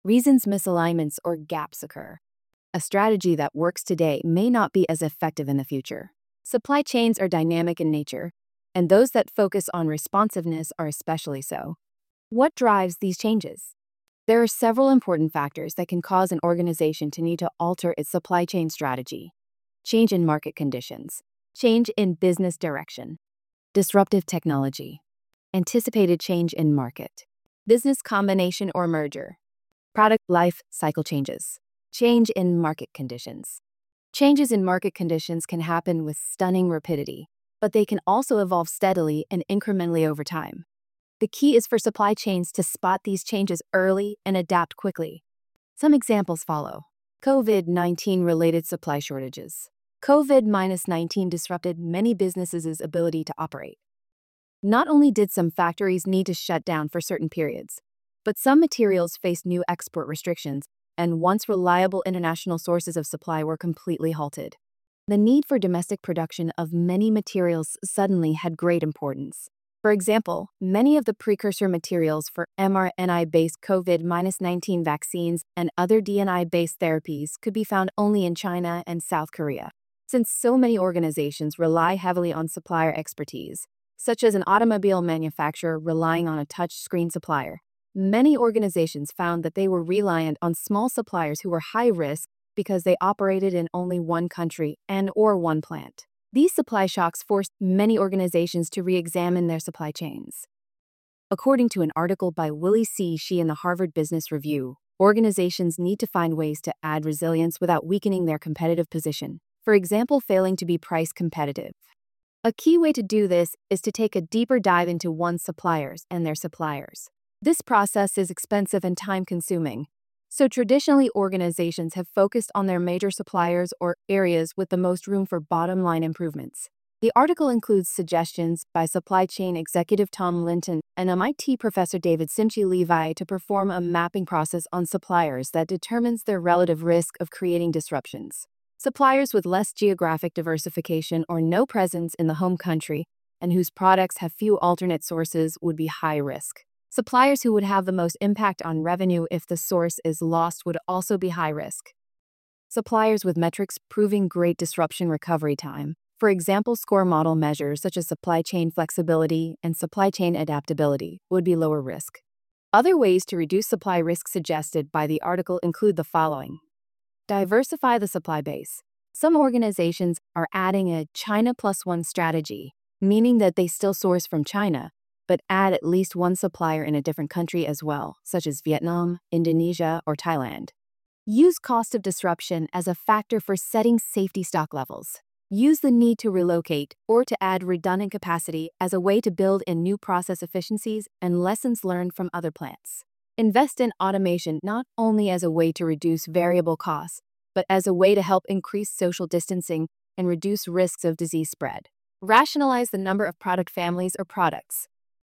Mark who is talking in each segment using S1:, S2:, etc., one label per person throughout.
S1: Reasons misalignments or gaps occur. A strategy that works today may not be as effective in the future. Supply chains are dynamic in nature, and those that focus on responsiveness are especially so. What drives these changes? There are several important factors that can cause an organization to need to alter its supply chain strategy. Change in market conditions, change in business direction, disruptive technology, anticipated change in market, business combination or merger, product life cycle changes, change in market conditions. Changes in market conditions can happen with stunning rapidity, but they can also evolve steadily and incrementally over time. The key is for supply chains to spot these changes early and adapt quickly. Some examples follow. COVID-19 related supply shortages. COVID-19 disrupted many businesses' ability to operate. Not only did some factories need to shut down for certain periods, but some materials faced new export restrictions, and once reliable international sources of supply were completely halted. The need for domestic production of many materials suddenly had great importance. For example, many of the precursor materials for mRNA-based COVID-19 vaccines and other DNA-based therapies could be found only in China and South Korea. Since so many organizations rely heavily on supplier expertise, such as an automobile manufacturer relying on a touch-screen supplier, many organizations found that they were reliant on small suppliers who were high risk because they operated in only one country and/or one plant. These supply shocks forced many organizations to re-examine their supply chains. According to an article by Willie C. Shih in the Harvard Business Review, organizations need to find ways to add resilience without weakening their competitive position, for example, failing to be price competitive. A key way to do this is to take a deeper dive into one's suppliers and their suppliers. This process is expensive and time-consuming, so traditionally organizations have focused on their major suppliers or areas with the most room for bottom-line improvements. The article includes suggestions by supply chain executive Tom Linton and MIT professor David Simchi-Levi to perform a mapping process on suppliers that determines their relative risk of creating disruptions. Suppliers with less geographic diversification or no presence in the home country and whose products have few alternate sources would be high risk. Suppliers who would have the most impact on revenue if the source is lost would also be high risk. Suppliers with metrics proving great disruption recovery time, for example, score model measures such as supply chain flexibility and supply chain adaptability, would be lower risk. Other ways to reduce supply risk suggested by the article include the following. Diversify the supply base. Some organizations are adding a China plus one strategy, meaning that they still source from China, but add at least one supplier in a different country as well, such as Vietnam, Indonesia, or Thailand. Use cost of disruption as a factor for setting safety stock levels. Use the need to relocate or to add redundant capacity as a way to build in new process efficiencies and lessons learned from other plants. Invest in automation not only as a way to reduce variable costs, but as a way to help increase social distancing and reduce risks of disease spread. Rationalize the number of product families or products.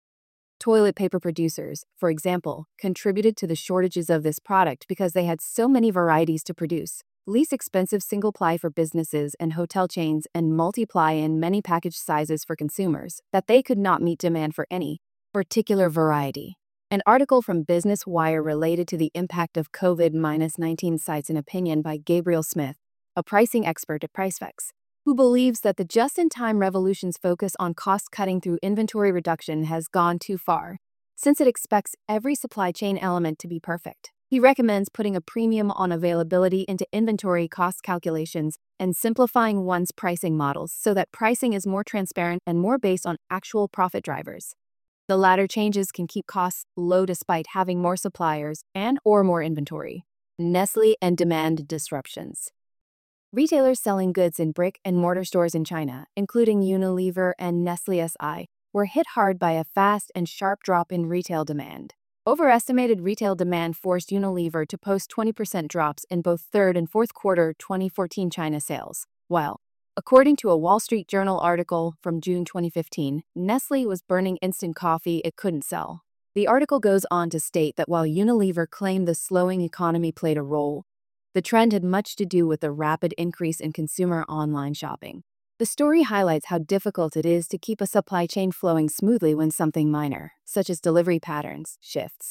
S1: Toilet paper producers, for example, contributed to the shortages of this product because they had so many varieties to produce. Least expensive single-ply for businesses and hotel chains and multiply in many package sizes for consumers that they could not meet demand for any particular variety. An article from Business Wire related to the impact of COVID-19 cites an opinion by Gabriel Smith, a pricing expert at PriceFX, who believes that the just-in-time revolution's focus on cost-cutting through inventory reduction has gone too far, since it expects every supply chain element to be perfect. He recommends putting a premium on availability into inventory cost calculations and simplifying one's pricing models so that pricing is more transparent and more based on actual profit drivers. The latter changes can keep costs low despite having more suppliers and/or more inventory. Nestlé and demand disruptions. Retailers selling goods in brick-and-mortar stores in China, including Unilever and Nestlé SI, were hit hard by a fast and sharp drop in retail demand. Overestimated retail demand forced Unilever to post 20% drops in both third and fourth quarter 2014 China sales, while, according to a Wall Street Journal article from June 2015, Nestlé was burning instant coffee it couldn't sell. The article goes on to state that while Unilever claimed the slowing economy played a role, the trend had much to do with the rapid increase in consumer online shopping. The story highlights how difficult it is to keep a supply chain flowing smoothly when something minor, such as delivery patterns, shifts.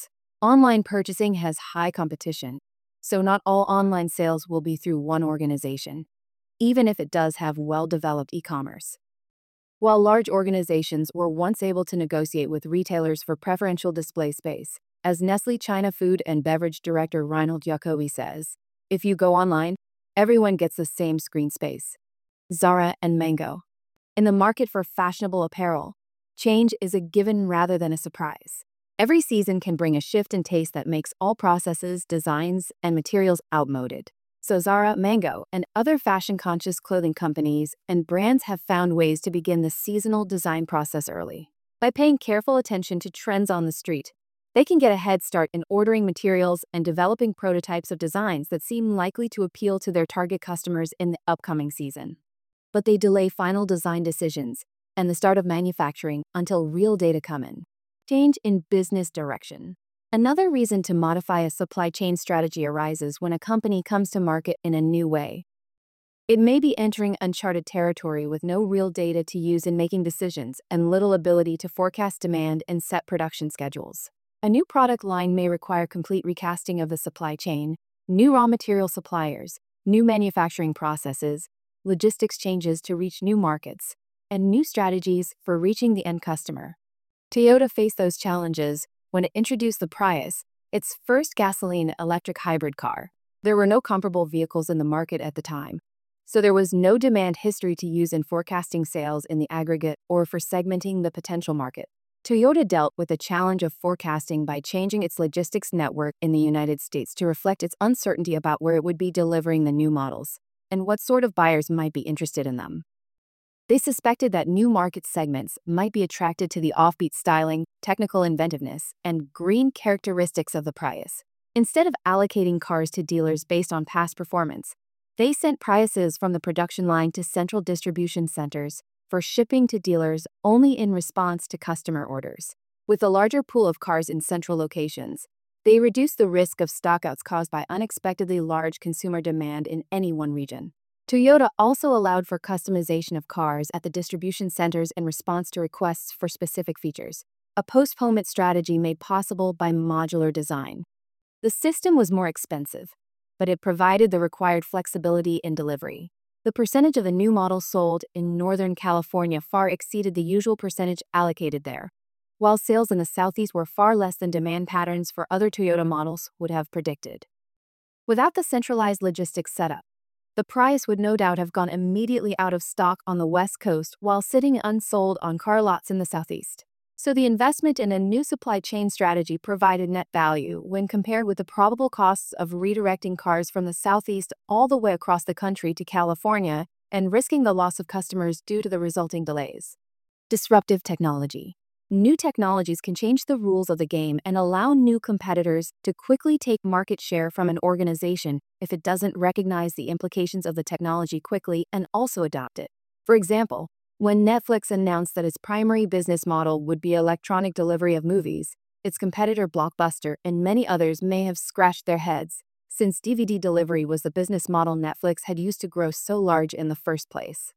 S1: Online purchasing has high competition, so not all online sales will be through one organization, even if it does have well-developed e-commerce. While large organizations were once able to negotiate with retailers for preferential display space, as Nestle China Food and Beverage Director Reinhold Jacobi says, if you go online, everyone gets the same screen space. Zara and Mango. In the market for fashionable apparel, change is a given rather than a surprise. Every season can bring a shift in taste that makes all processes, designs, and materials outmoded. So Zara, Mango, and other fashion-conscious clothing companies and brands have found ways to begin the seasonal design process early. By paying careful attention to trends on the street, they can get a head start in ordering materials and developing prototypes of designs that seem likely to appeal to their target customers in the upcoming season. But they delay final design decisions and the start of manufacturing until real data come in. Change in business direction. Another reason to modify a supply chain strategy arises when a company comes to market in a new way. It may be entering uncharted territory with no real data to use in making decisions and little ability to forecast demand and set production schedules. A new product line may require complete recasting of the supply chain, new raw material suppliers, new manufacturing processes, logistics changes to reach new markets, and new strategies for reaching the end customer. Toyota faced those challenges when it introduced the Prius, its first gasoline-electric hybrid car. There were no comparable vehicles in the market at the time, so there was no demand history to use in forecasting sales in the aggregate or for segmenting the potential market. Toyota dealt with the challenge of forecasting by changing its logistics network in the United States to reflect its uncertainty about where it would be delivering the new models and what sort of buyers might be interested in them. They suspected that new market segments might be attracted to the offbeat styling, technical inventiveness, and green characteristics of the Prius. Instead of allocating cars to dealers based on past performance, they sent Priuses from the production line to central distribution centers for shipping to dealers only in response to customer orders. With a larger pool of cars in central locations, they reduced the risk of stockouts caused by unexpectedly large consumer demand in any one region. Toyota also allowed for customization of cars at the distribution centers in response to requests for specific features, a postponement strategy made possible by modular design. The system was more expensive, but it provided the required flexibility in delivery. The percentage of the new models sold in Northern California far exceeded the usual percentage allocated there, while sales in the Southeast were far less than demand patterns for other Toyota models would have predicted. Without the centralized logistics setup, the Prius would no doubt have gone immediately out of stock on the West Coast while sitting unsold on car lots in the Southeast. So the investment in a new supply chain strategy provided net value when compared with the probable costs of redirecting cars from the Southeast all the way across the country to California and risking the loss of customers due to the resulting delays. Disruptive technology. New technologies can change the rules of the game and allow new competitors to quickly take market share from an organization if it doesn't recognize the implications of the technology quickly and also adopt it. For example, when Netflix announced that its primary business model would be electronic delivery of movies, its competitor Blockbuster and many others may have scratched their heads, since DVD delivery was the business model Netflix had used to grow so large in the first place.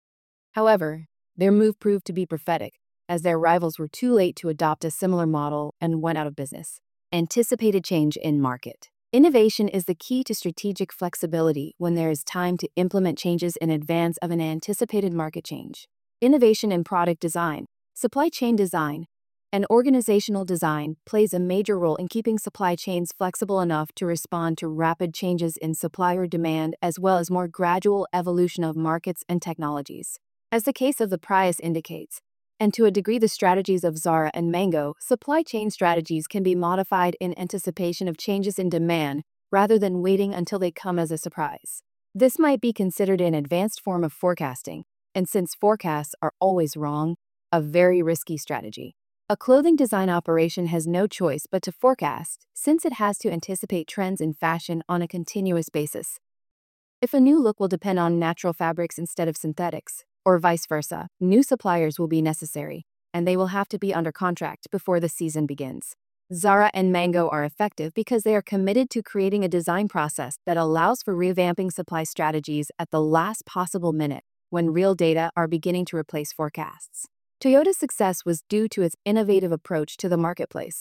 S1: However, their move proved to be prophetic, as their rivals were too late to adopt a similar model and went out of business. Anticipated change in market. Innovation is the key to strategic flexibility when there is time to implement changes in advance of an anticipated market change. Innovation in product design, supply chain design, and organizational design plays a major role in keeping supply chains flexible enough to respond to rapid changes in supplier demand as well as more gradual evolution of markets and technologies. As the case of the Prius indicates, and to a degree the strategies of Zara and Mango, supply chain strategies can be modified in anticipation of changes in demand rather than waiting until they come as a surprise. This might be considered an advanced form of forecasting, and since forecasts are always wrong, a very risky strategy. A clothing design operation has no choice but to forecast, since it has to anticipate trends in fashion on a continuous basis. If a new look will depend on natural fabrics instead of synthetics, or vice versa, new suppliers will be necessary, and they will have to be under contract before the season begins. Zara and Mango are effective because they are committed to creating a design process that allows for revamping supply strategies at the last possible minute when real data are beginning to replace forecasts. Toyota's success was due to its innovative approach to the marketplace.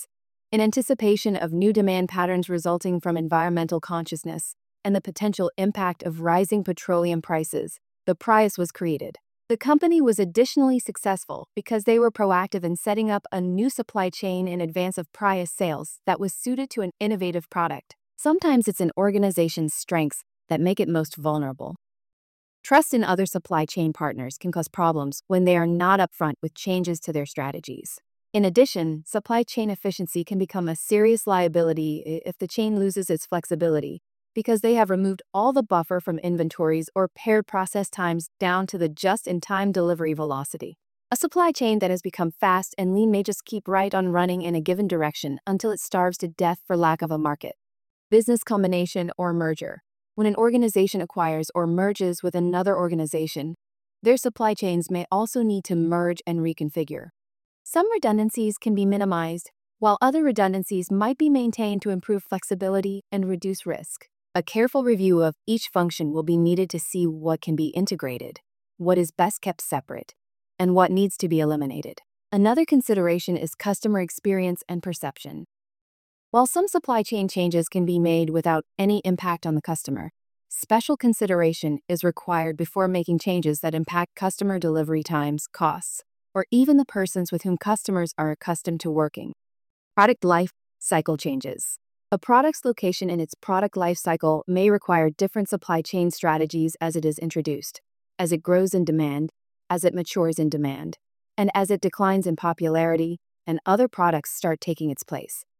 S1: In anticipation of new demand patterns resulting from environmental consciousness and the potential impact of rising petroleum prices, the Prius was created. The company was additionally successful because they were proactive in setting up a new supply chain in advance of Prius sales that was suited to an innovative product. Sometimes it's an organization's strengths that make it most vulnerable. Trust in other supply chain partners can cause problems when they are not upfront with changes to their strategies. In addition, supply chain efficiency can become a serious liability if the chain loses its flexibility, because they have removed all the buffer from inventories or pared process times down to the just-in-time delivery velocity. A supply chain that has become fast and lean may just keep right on running in a given direction until it starves to death for lack of a market. Business combination or merger. When an organization acquires or merges with another organization, their supply chains may also need to merge and reconfigure. Some redundancies can be minimized, while other redundancies might be maintained to improve flexibility and reduce risk. A careful review of each function will be needed to see what can be integrated, what is best kept separate, and what needs to be eliminated. Another consideration is customer experience and perception. While some supply chain changes can be made without any impact on the customer, special consideration is required before making changes that impact customer delivery times, costs, or even the persons with whom customers are accustomed to working. Product life cycle changes. A product's location in its product life cycle may require different supply chain strategies as it is introduced, as it grows in demand, as it matures in demand, and as it declines in popularity and other products start taking its place.